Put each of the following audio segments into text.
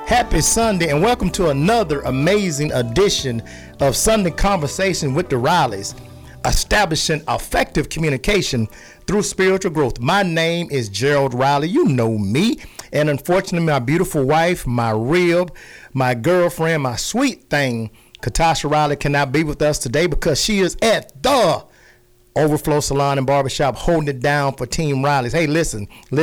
Happy Sunday and welcome to another amazing edition of Sunday Conversation with the Rileys, establishing effective communication through spiritual growth. My name is Gerald Riley. You know me. And unfortunately, my beautiful wife, my rib, my girlfriend, my sweet thing, Katasha Riley, cannot be with us today because she is at the Overflow Salon and Barbershop holding it down for Team Rileys. Hey, listen.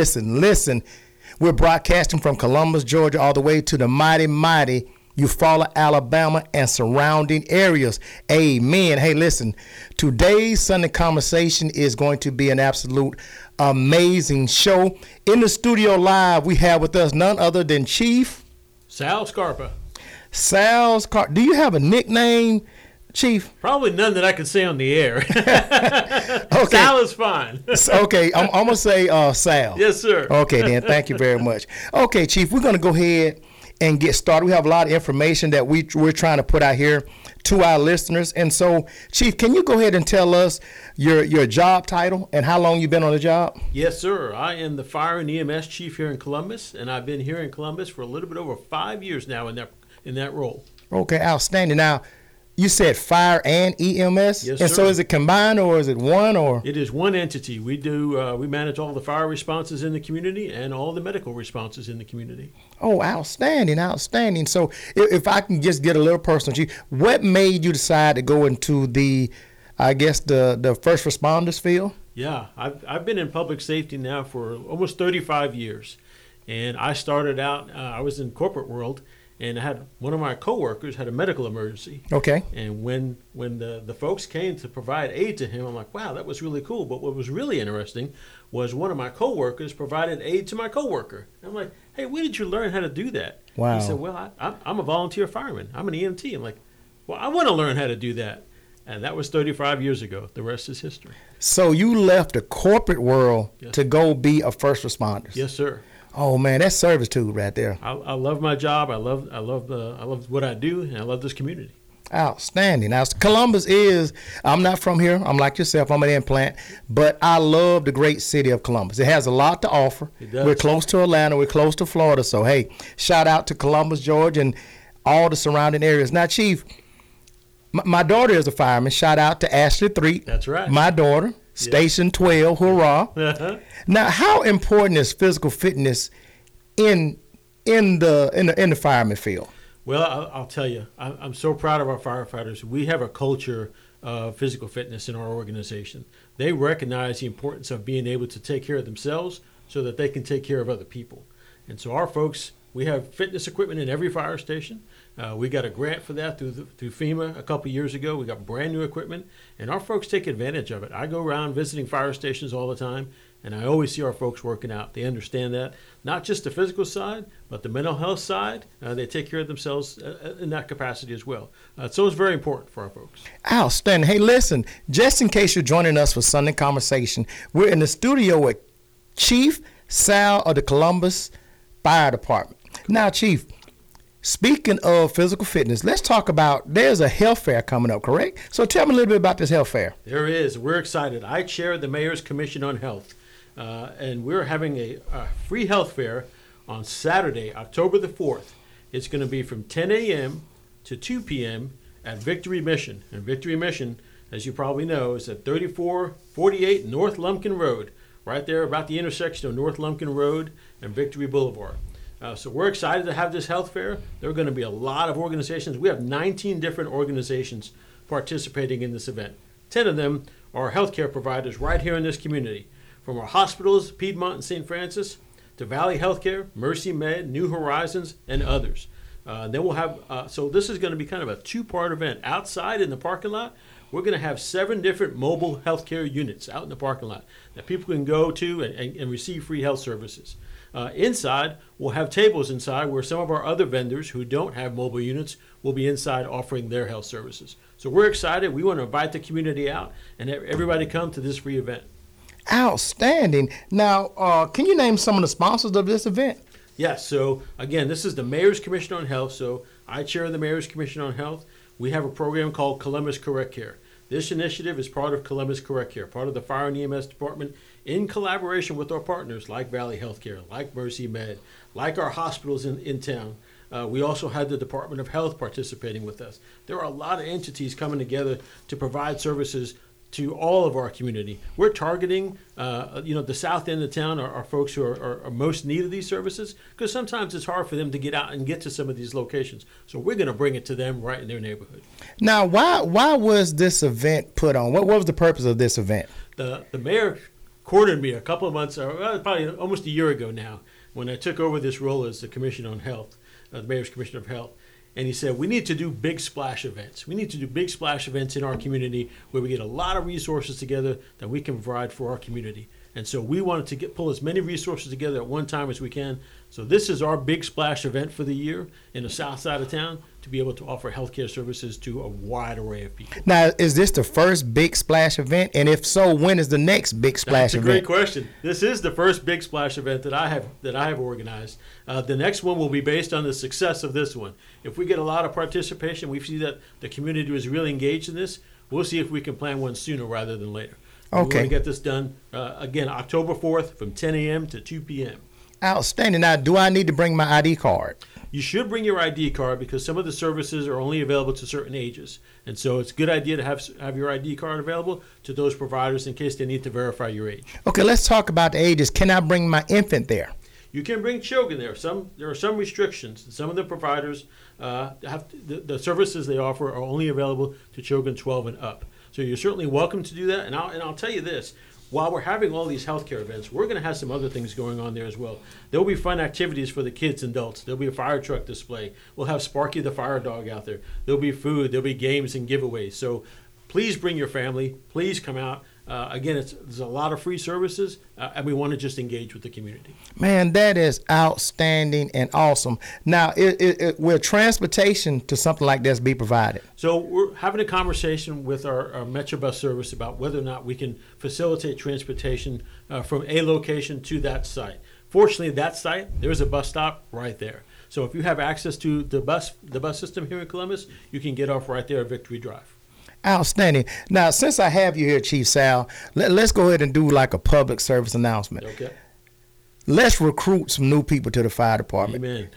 We're broadcasting from Columbus, Georgia, all the way to the mighty Eufaula, Alabama, and surrounding areas. Amen. Hey, listen, today's Sunday Conversation is going to be an absolute amazing show. In the studio live, we have with us none other than Chief Sal Scarpa. Do you have a nickname, Chief? Probably none that I can say on the air. Okay. Sal is fine. Okay, I'm going to say Sal. Yes, sir. Okay, then. Thank you very much. Okay, Chief, we're going to go ahead and get started. We have a lot of information that we're trying to put out here to our listeners. And so, Chief, can you go ahead and tell us your job title and how long you've been on the job? Yes, sir. I am the Fire and EMS Chief here in Columbus, and I've been here in Columbus for a little bit over 5 years now in that role. Okay, outstanding. Now, you said fire and EMS? Yes, and sir. So is it combined or is it one? Or It is one entity. We manage all the fire responses in the community and all the medical responses in the community. Oh, outstanding. So if I can just get a little personal, Chief, what made you decide to go into the first responders field? Yeah, I've been in public safety now for almost 35 years. And I started out, I was in corporate world, and I had one of my coworkers had a medical emergency. Okay. And when the folks came to provide aid to him, I'm like, wow, that was really cool. But what was really interesting was one of my coworkers provided aid to my coworker. And I'm like, hey, where did you learn how to do that? Wow. He said, well, I'm a volunteer fireman. I'm an EMT. I'm like, well, I want to learn how to do that. And that was 35 years ago. The rest is history. So you left the corporate world to go be a first responder. Yes, sir. Oh man, that's servitude right there. I love my job. I love what I do, and I love this community. Outstanding. Now, Columbus I'm not from here. I'm like yourself. I'm an implant, but I love the great city of Columbus. It has a lot to offer. It does. We're close to Atlanta. We're close to Florida. So hey, shout out to Columbus, Georgia, and all the surrounding areas. Now, Chief, my daughter is a fireman. Shout out to Ashley Threet. That's right. My daughter. Station 12, hurrah. Uh-huh. Now, how important is physical fitness in the fireman field? Well, I'll tell you, I'm so proud of our firefighters. We have a culture of physical fitness in our organization. They recognize the importance of being able to take care of themselves so that they can take care of other people. And so our folks, we have fitness equipment in every fire station. We got a grant for that through FEMA a couple years ago. We got brand new equipment, and our folks take advantage of it. I go around visiting fire stations all the time, and I always see our folks working out. They understand that, not just the physical side, but the mental health side. They take care of themselves in that capacity as well. So it's very important for our folks. Outstanding. Hey, listen, just in case you're joining us for Sunday Conversation, we're in the studio with Chief Sal of the Columbus Fire Department. Now, Chief, speaking of physical fitness, let's talk about, there's a health fair coming up, correct? So tell me a little bit about this health fair. There is. We're excited. I chair the Mayor's Commission on Health, and we're having a free health fair on Saturday, October the 4th. It's going to be from 10 a.m. to 2 p.m. at Victory Mission. And Victory Mission, as you probably know, is at 3448 North Lumpkin Road, right there about the intersection of North Lumpkin Road and Victory Boulevard. So we're excited to have this health fair. There are going to be a lot of organizations. We have 19 different organizations participating in this event. 10 of them are healthcare providers right here in this community, from our hospitals, Piedmont and St. Francis, to Valley Healthcare, Mercy Med, New Horizons, and others. Then we'll have, so this is going to be kind of a two-part event. Outside in the parking lot, we're going to have 7 different mobile healthcare units out in the parking lot that people can go to and receive free health services. Inside, we'll have tables inside where some of our other vendors who don't have mobile units will be inside offering their health services. So we're excited. We want to invite the community out and have everybody come to this free event. Outstanding. Now, can you name some of the sponsors of this event? Yes. So, again, this is the Mayor's Commission on Health. So I chair the Mayor's Commission on Health. We have a program called Columbus Correct Care. This initiative is part of Columbus Correct Care, part of the Fire and EMS Department, in collaboration with our partners like Valley Healthcare, like Mercy Med, like our hospitals in town. We also had the Department of Health participating with us. There are a lot of entities coming together to provide services to all of our community. We're targeting, the south end of town are folks who are most in need of these services, because sometimes it's hard for them to get out and get to some of these locations. So we're going to bring it to them right in their neighborhood. Now, why was this event put on? What was the purpose of this event? The mayor cornered me a couple of months, probably almost a year ago now, when I took over this role as the Commissioner on Health, the Mayor's Commissioner of Health. And he said, we need to do big splash events. We need to do big splash events in our community where we get a lot of resources together that we can provide for our community. And so we wanted to pull as many resources together at one time as we can. So this is our big splash event for the year in the south side of town, to be able to offer healthcare services to a wide array of people. Now, is this the first big splash event? And if so, when is the next big splash event? That's a great question. This is the first big splash event that I have organized. The next one will be based on the success of this one. If we get a lot of participation, we see that the community is really engaged in this, we'll see if we can plan one sooner rather than later. Okay. We want to get this done, again, October 4th from 10 a.m. to 2 p.m. Outstanding. Now, do I need to bring my ID card? You should bring your ID card, because some of the services are only available to certain ages. And so it's a good idea to have your ID card available to those providers in case they need to verify your age. Okay, let's talk about the ages. Can I bring my infant there? You can bring children there. There are some restrictions. Some of the providers the services they offer are only available to children 12 and up. So you're certainly welcome to do that. And I'll tell you this. While we're having all these healthcare events, we're going to have some other things going on there as well. There'll be fun activities for the kids and adults. There'll be a fire truck display. We'll have Sparky the fire dog out there. There'll be food. There'll be games and giveaways. So please bring your family. Please come out. Again, there's a lot of free services, and we want to just engage with the community. Man, that is outstanding and awesome. Now, will transportation to something like this be provided? So we're having a conversation with our Metrobus service about whether or not we can facilitate transportation from a location to that site. Fortunately, that site, there's a bus stop right there. So if you have access to the bus system here in Columbus, you can get off right there at Victory Drive. Outstanding. Now, since I have you here, Chief Sal, let's go ahead and do like a public service announcement. Okay. Let's recruit some new people to the fire department. Amen.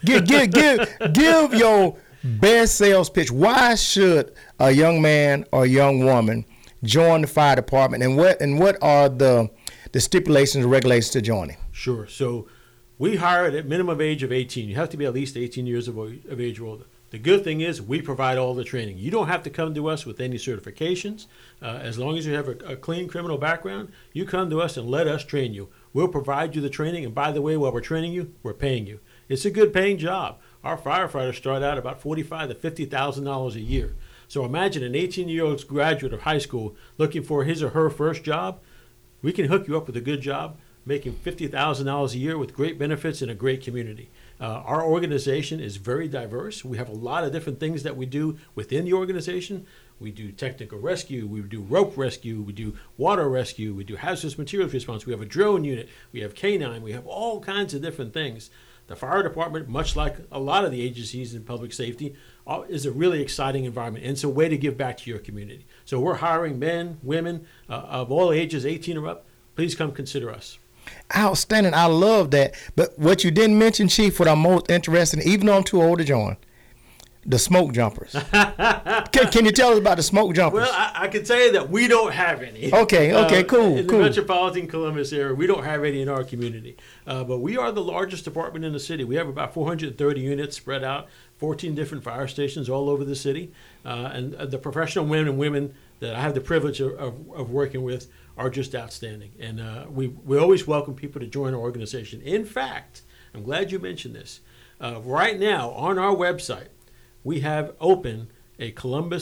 Give your best sales pitch. Why should a young man or young woman join the fire department, and what are the stipulations and regulations to joining? Sure. So we hire at a minimum age of 18. You have to be at least 18 years of age or older. The good thing is we provide all the training. You don't have to come to us with any certifications. As long as you have a clean criminal background, you come to us and let us train you. We'll provide you the training. And by the way, while we're training you, we're paying you. It's a good paying job. Our firefighters start out about $45,000 to $50,000 a year. So imagine an 18-year-old graduate of high school looking for his or her first job. We can hook you up with a good job, making $50,000 a year with great benefits in a great community. Our organization is very diverse. We have a lot of different things that we do within the organization. We do technical rescue, we do rope rescue, we do water rescue, we do hazardous materials response, we have a drone unit, we have K9, we have all kinds of different things. The fire department, much like a lot of the agencies in public safety, is a really exciting environment, and it's a way to give back to your community. So we're hiring men, women of all ages, 18 or up. Please come consider us. Outstanding. I love that. But what you didn't mention, Chief, what I'm most interested in, even though I'm too old to join, the smoke jumpers. Can you tell us about the smoke jumpers? Well, I can tell you that we don't have any. Okay, cool. In the metropolitan Columbus area, we don't have any in our community. But we are the largest department in the city. We have about 430 units spread out, 14 different fire stations all over the city. And the professional men and women that I have the privilege of working with are just outstanding. And we always welcome people to join our organization. In fact, I'm glad you mentioned this. Right now, on our website, we have open a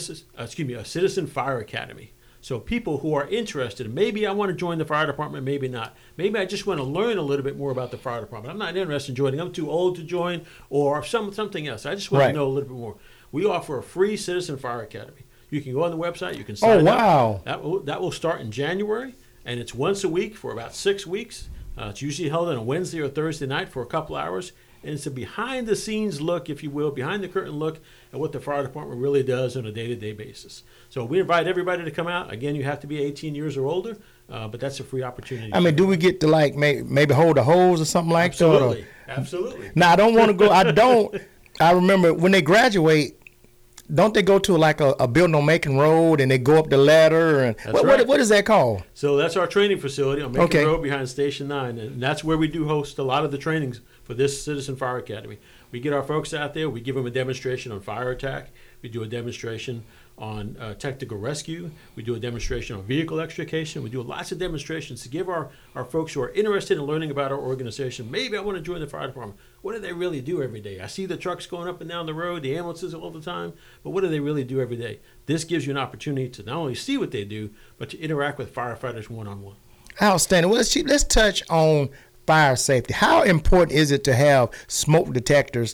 Citizen Fire Academy. So people who are interested, maybe I want to join the fire department, maybe not. Maybe I just want to learn a little bit more about the fire department. I'm not interested in joining. I'm too old to join, or something else. I just want to know a little bit more. We offer a free Citizen Fire Academy. You can go on the website. You can sign up. That will start in January, and it's once a week for about 6 weeks. It's usually held on a Wednesday or Thursday night for a couple hours. And it's a behind-the-scenes look, if you will, behind-the-curtain look at what the fire department really does on a day-to-day basis. So we invite everybody to come out. Again, you have to be 18 years or older, but that's a free opportunity. I mean, do we get to maybe hold a hose or something like that? Absolutely. Now, I don't want to go. I remember when they graduate, don't they go to like a building on Macon Road and they go up the ladder? And what is that called? So that's our training facility on Macon Road behind Station 9. And that's where we do host a lot of the trainings for this Citizen Fire Academy. We get our folks out there. We give them a demonstration on fire attack. We do a demonstration on technical rescue. We do a demonstration on vehicle extrication. We do lots of demonstrations to give our folks who are interested in learning about our organization, maybe I want to join the fire department. What do they really do every day? I see the trucks going up and down the road, the ambulances all the time, but what do they really do every day? This gives you an opportunity to not only see what they do, but to interact with firefighters one-on-one. Outstanding. Well, let's touch on fire safety. How important is it to have smoke detectors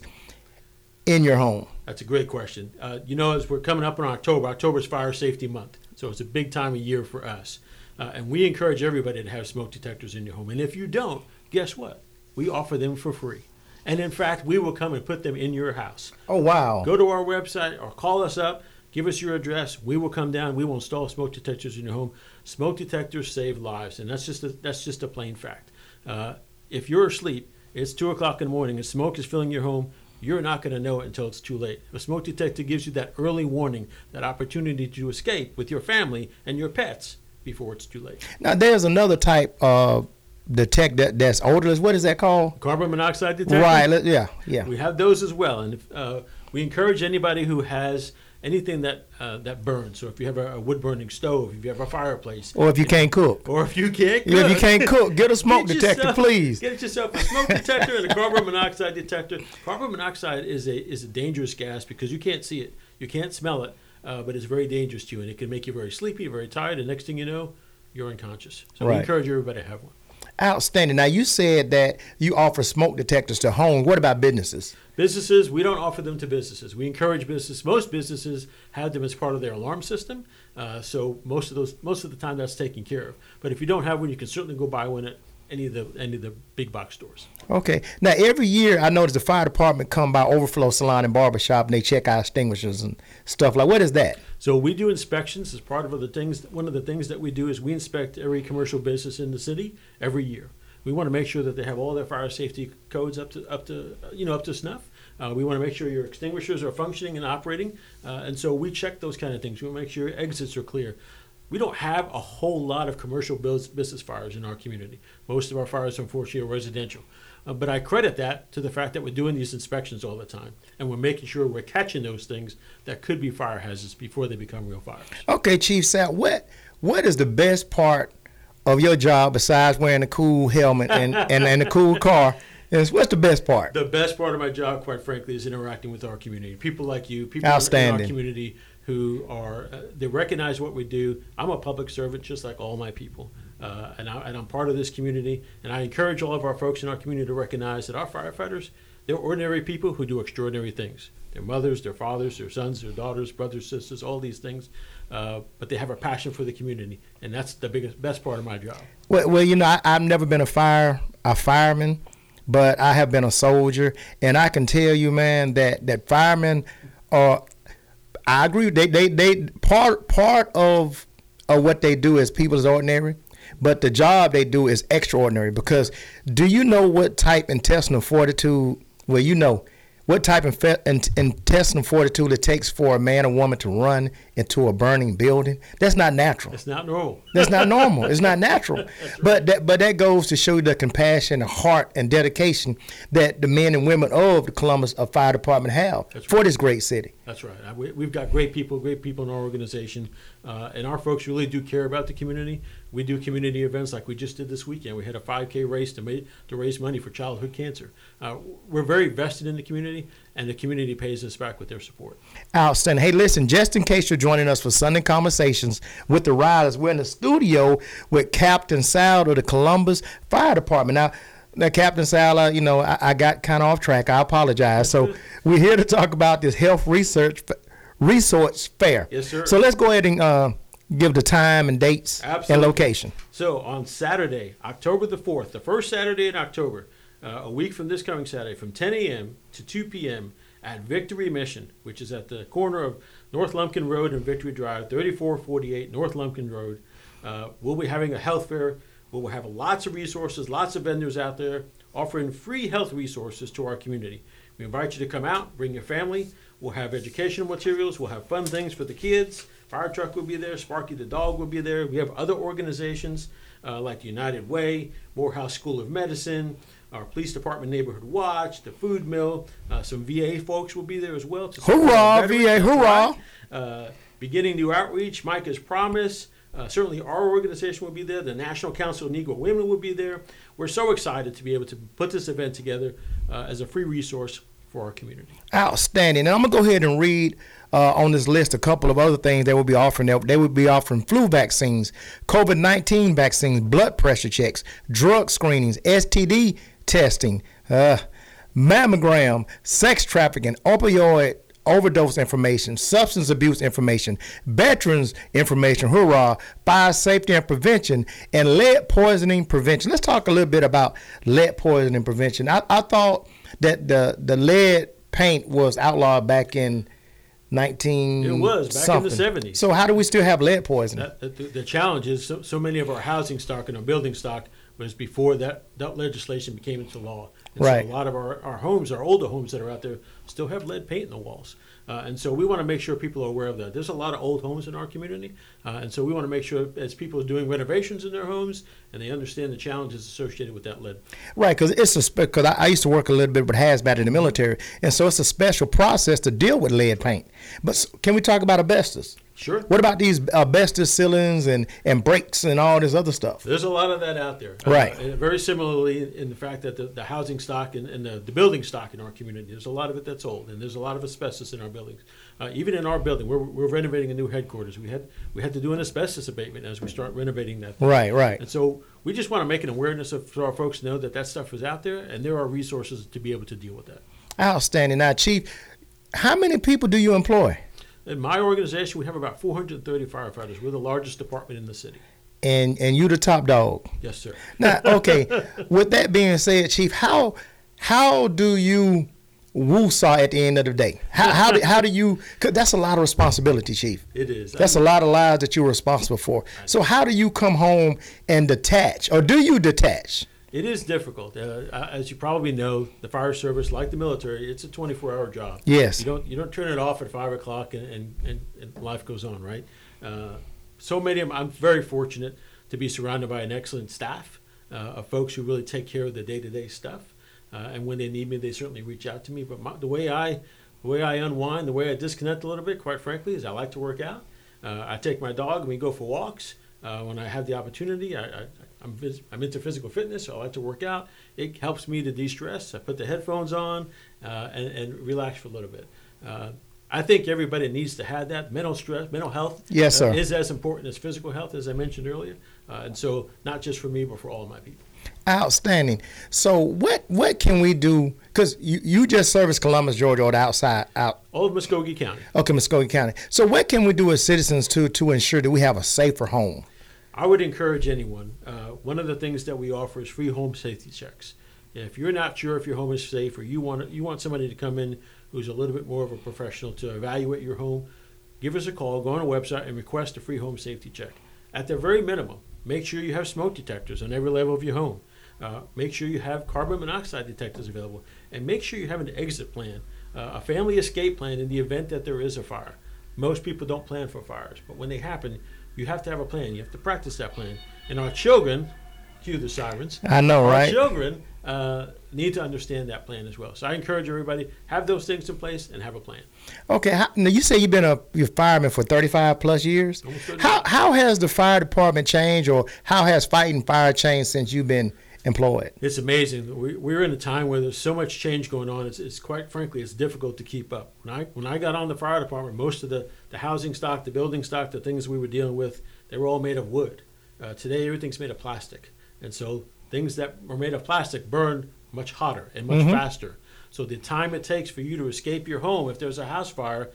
in your home? That's a great question. As we're coming up in October is Fire Safety Month, so it's a big time of year for us. And we encourage everybody to have smoke detectors in your home. And if you don't, guess what? We offer them for free. And in fact, we will come and put them in your house. Oh, wow. Go to our website or call us up. Give us your address. We will come down. We will install smoke detectors in your home. Smoke detectors save lives, and that's just a plain fact. If you're asleep, it's 2 o'clock in the morning, and smoke is filling your home, you're not going to know it until it's too late. A smoke detector gives you that early warning, that opportunity to escape with your family and your pets before it's too late. Now, there's another type of detector that's odorless. What is that called? Carbon monoxide detector? Right, yeah. We have those as well, and we encourage anybody who has anything that burns. So if you have a wood-burning stove, if you have a fireplace. Or if you can't cook. If you can't cook. If you can't cook, get a smoke detector, please. Get yourself a smoke detector and a carbon monoxide detector. Carbon monoxide is a dangerous gas because you can't see it. You can't smell it, but it's very dangerous to you, and it can make you very sleepy, very tired, and next thing you know, you're unconscious. So we encourage everybody to have one. Outstanding. Now, you said that you offer smoke detectors to homes. What about businesses? Businesses, we don't offer them to businesses. We encourage business. Most businesses have them as part of their alarm system. So most of the time that's taken care of. But if you don't have one, you can certainly go buy one at any of the big box stores. Okay. Now, every year I notice the fire department come by Overflow Salon and Barbershop and they check our extinguishers and stuff. Like, what is that? So we do inspections as part of the things. One of the things that we do is we inspect every commercial business in the city every year. We want to make sure that they have all their fire safety codes up to snuff. We want to make sure your extinguishers are functioning and operating, and so we check those kind of things. We want to make sure your exits are clear. We don't have a whole lot of commercial business fires in our community. Most of our fires, unfortunately, are residential. But I credit that to the fact that we're doing these inspections all the time, and we're making sure we're catching those things that could be fire hazards before they become real fires. Okay, Chief Sal, what is the best part of your job besides wearing a cool helmet and a cool car? What's the best part? The best part of my job, quite frankly, is interacting with our community. People like you, people in our community who are, they recognize what we do. I'm a public servant just like all my people. And I'm part of this community. And I encourage all of our folks in our community to recognize that our firefighters, they're ordinary people who do extraordinary things. Their mothers, their fathers, their sons, their daughters, brothers, sisters, all these things. But they have a passion for the community. And that's the best part of my job. Well, I've never been a fireman, but I have been a soldier. And I can tell you, man, that firemen are, I agree, they part of what they do as people is ordinary. But the job they do is extraordinary because do you know what type intestinal fortitude, what type of intestinal fortitude it takes for a man or woman to run into a burning building? That's not natural. It's not normal. That's not normal. It's not natural. Right. But that goes to show you the compassion, the heart, and dedication that the men and women of the Columbus Fire Department have for this great city. That's right. We've got great people in our organization, and our folks really do care about the community. We do community events like we just did this weekend. We had a 5K race to raise money for childhood cancer. We're very vested in the community, and the community pays us back with their support. Outstanding. Hey, listen, just in case you're joining us for Sunday Conversations with the Riley's, we're in the studio with Captain Sal of the Columbus Fire Department. Now, Captain Sal, I got kind of off track. I apologize. So we're here to talk about this health resource fair. Yes, sir. So let's go ahead and give the time and dates and location. So on Saturday, October the 4th, the first Saturday in October, a week from this coming Saturday, from 10 a.m. to 2 p.m. at Victory Mission, which is at the corner of North Lumpkin Road and Victory Drive, 3448 North Lumpkin Road. We'll be having a health fair. We'll have lots of resources, lots of vendors out there offering free health resources to our community. We invite you to come out, bring your family. We'll have educational materials. We'll have fun things for the kids. Fire truck will be there. Sparky the dog will be there. We have other organizations like United Way, Morehouse School of Medicine, our police department neighborhood watch, the food mill. Some VA folks will be there as well. Hurrah, VA, hurrah. Beginning new outreach, Mike has promised. Certainly our organization will be there. The National Council of Negro Women will be there. We're so excited to be able to put this event together as a free resource for our community. Outstanding. And I'm going to go ahead and read on this list a couple of other things they will be offering. They will be offering flu vaccines, COVID-19 vaccines, blood pressure checks, drug screenings, STD testing, mammogram, sex trafficking, opioid overdose information, substance abuse information, veterans information, hurrah, fire safety and prevention, and lead poisoning prevention. Let's talk a little bit about lead poisoning prevention. I thought that the lead paint was outlawed back in 19 It was back something. in the 70s. So how do we still have lead poisoning? The challenge is so many of our housing stock and our building stock was before that legislation became into law. And Right. So a lot of our homes, our older homes that are out there, still have lead paint in the walls. And so we want to make sure people are aware of that. There's a lot of old homes in our community. And so we want to make sure as people are doing renovations in their homes and they understand the challenges associated with that lead. Right, because I used to work a little bit with hazmat in the military, and so it's a special process to deal with lead paint. But can we talk about asbestos? Sure. What about these asbestos ceilings and brakes and all this other stuff? There's a lot of that out there. Right. And very similarly in the fact that the housing stock and the building stock in our community, there's a lot of it that's old, and there's a lot of asbestos in our buildings. Even in our building, we're renovating a new headquarters. We had to do an asbestos abatement as we start renovating that. Right. And so we just want to make an awareness for our folks to know that stuff is out there, and there are resources to be able to deal with that. Outstanding. Now, Chief, how many people do you employ? In my organization, we have about 430 firefighters. We're the largest department in the city. And you the top dog. Yes, sir. Now, okay. With that being said, Chief, how do you woosah at the end of the day? How do you? Cause that's a lot of responsibility, Chief. It is. That's a lot of lives that you're responsible for. So how do you come home and detach, or do you detach? It is difficult. As you probably know, the fire service, like the military, it's a 24-hour job. Yes. You don't turn it off at 5 o'clock and life goes on, right? So many of them, I'm very fortunate to be surrounded by an excellent staff of folks who really take care of the day-to-day stuff. And when they need me, they certainly reach out to me. But the way I unwind, the way I disconnect a little bit, quite frankly, is I like to work out. I take my dog and we go for walks. When I have the opportunity, I'm into physical fitness, so I like to work out. It helps me to de-stress. I put the headphones on and relax for a little bit. I think everybody needs to have that. Mental health Yes, sir. Is as important as physical health, as I mentioned earlier. And so not just for me, but for all of my people. Outstanding. So what can we do? Because you just service Columbus, Georgia, or the outside out. All of Muskogee County. Okay, Muskogee County. So what can we do as citizens to ensure that we have a safer home? I would encourage anyone. One of the things that we offer is free home safety checks. If you're not sure if your home is safe, or you want somebody to come in who's a little bit more of a professional to evaluate your home, give us a call, go on our website, and request a free home safety check. At the very minimum, make sure you have smoke detectors on every level of your home. Make sure you have carbon monoxide detectors available, and make sure you have an exit plan, a family escape plan in the event that there is a fire. Most people don't plan for fires, but when they happen, you have to have a plan. You have to practice that plan. And our children, cue the sirens. I know, right? Our children need to understand that plan as well. So I encourage everybody, have those things in place and have a plan. Okay. Now you say you've been you're fireman for 35 plus years. Almost 30 How has the fire department changed, or how has fighting fire changed since you've been employed? It's amazing. We're in a time where there's so much change going on. It's quite frankly, it's difficult to keep up. When I got on the fire department, most of the housing stock, the building stock, the things we were dealing with, they were all made of wood. Today, everything's made of plastic. And so things that are made of plastic burn much hotter and much faster. So the time it takes for you to escape your home if there's a house fire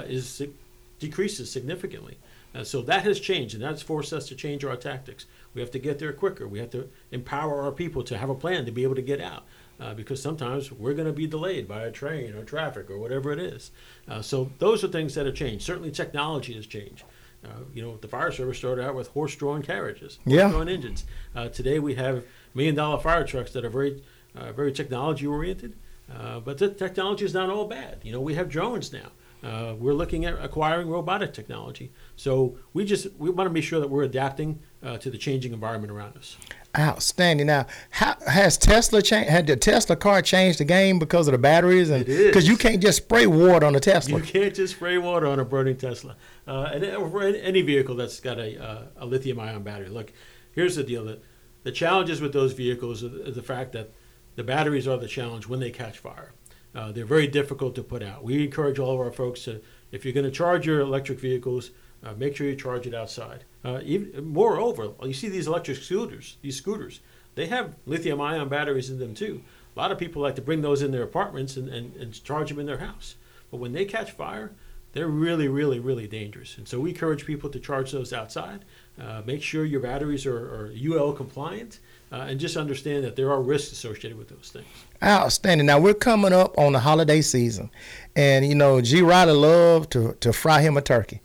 decreases significantly. So that has changed, and that's forced us to change our tactics. We have to get there quicker. We have to empower our people to have a plan to be able to get out, because sometimes we're going to be delayed by a train or traffic or whatever it is. So those are things that have changed. Certainly technology has changed. The fire service started out with horse-drawn carriages, horse-drawn engines. Today we have $1 million fire trucks that are very, very technology-oriented. But the technology is not all bad. We have drones now. We're looking at acquiring robotic technology. So we want to be sure that we're adapting to the changing environment around us. Outstanding. Now, has Tesla had the Tesla car changed the game because of the batteries? It is. Because you can't just spray water on a Tesla. You can't just spray water on a burning Tesla. And any vehicle that's got a lithium-ion battery. Look, here's the deal. The challenges with those vehicles is the fact that the batteries are the challenge when they catch fire. They're very difficult to put out. We encourage all of our folks to, if you're going to charge your electric vehicles, make sure you charge it outside. Moreover, you see these electric scooters, they have lithium-ion batteries in them too. A lot of people like to bring those in their apartments and charge them in their house. But when they catch fire, they're really, really, really dangerous. And so we encourage people to charge those outside. Make sure your batteries are UL compliant, and just understand that there are risks associated with those things. Outstanding. Now, we're coming up on the holiday season. And, G. Riley loved to fry him a turkey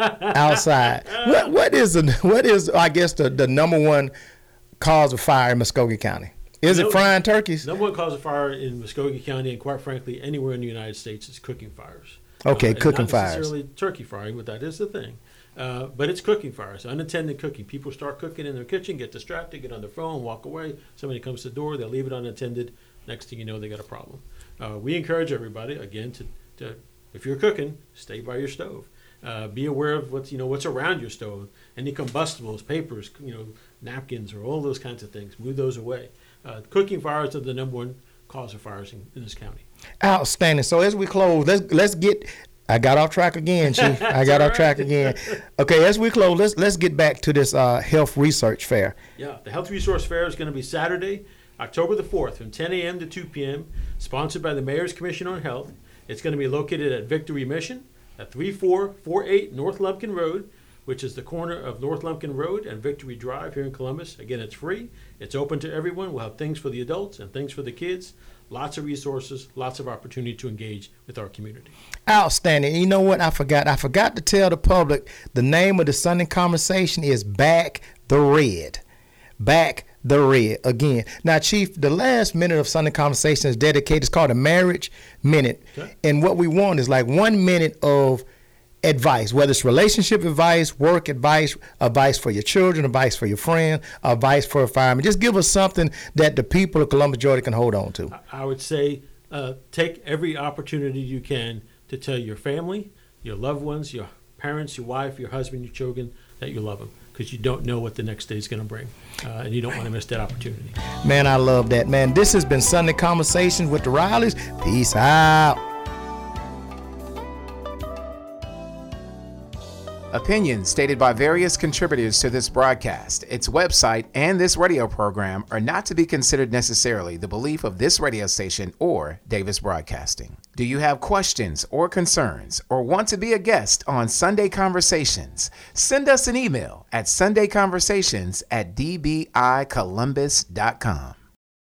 outside. What is, I guess, the number one cause of fire in Muskogee County? Is it frying turkeys? Number one cause of fire in Muskogee County, and quite frankly, anywhere in the United States, is cooking fires. Okay, cooking fires. Not necessarily turkey frying, but that is the thing. But it's cooking fires, unattended cooking. People start cooking in their kitchen, get distracted, get on their phone, walk away. Somebody comes to the door, they'll leave it unattended. Next thing you know, they got a problem. We encourage everybody, again, to if you're cooking, stay by your stove. Be aware of what's around your stove. Any combustibles, papers, napkins, or all those kinds of things. Move those away. Cooking fires are the number one cause of fires in this county. Outstanding. So as we close, let's get. I got off track again, Chief. I got off track again. Okay, as we close, let's get back to this health research fair. Yeah, the Health Resource Fair is going to be Saturday, October the 4th, from 10 a.m. to 2 p.m., sponsored by the Mayor's Commission on Health. It's going to be located at Victory Mission at 3448 North Lumpkin Road, which is the corner of North Lumpkin Road and Victory Drive here in Columbus. Again, it's free. It's open to everyone. We'll have things for the adults and things for the kids. Lots of resources, lots of opportunity to engage with our community. Outstanding. You know what? I forgot to tell the public the name of the Sunday conversation is Back the Red. Back the Red. Again. Now, Chief, the last minute of Sunday conversation is dedicated. It's called a Marriage Minute. Okay. And what we want is like 1 minute of advice, whether it's relationship advice, work advice, advice for your children, advice for your friend, advice for a fireman. Just give us something that the people of Columbus, Georgia can hold on to. I would say take every opportunity you can to tell your family, your loved ones, your parents, your wife, your husband, your children that you love them, because you don't know what the next day is going to bring, and you don't want to miss that opportunity. Man, I love that, man. This has been Sunday Conversations with the Rileys. Peace out. Opinions stated by various contributors to this broadcast, its website, and this radio program are not to be considered necessarily the belief of this radio station or Davis Broadcasting. Do you have questions or concerns or want to be a guest on Sunday Conversations? Send us an email at sundayconversations@dbicolumbus.com.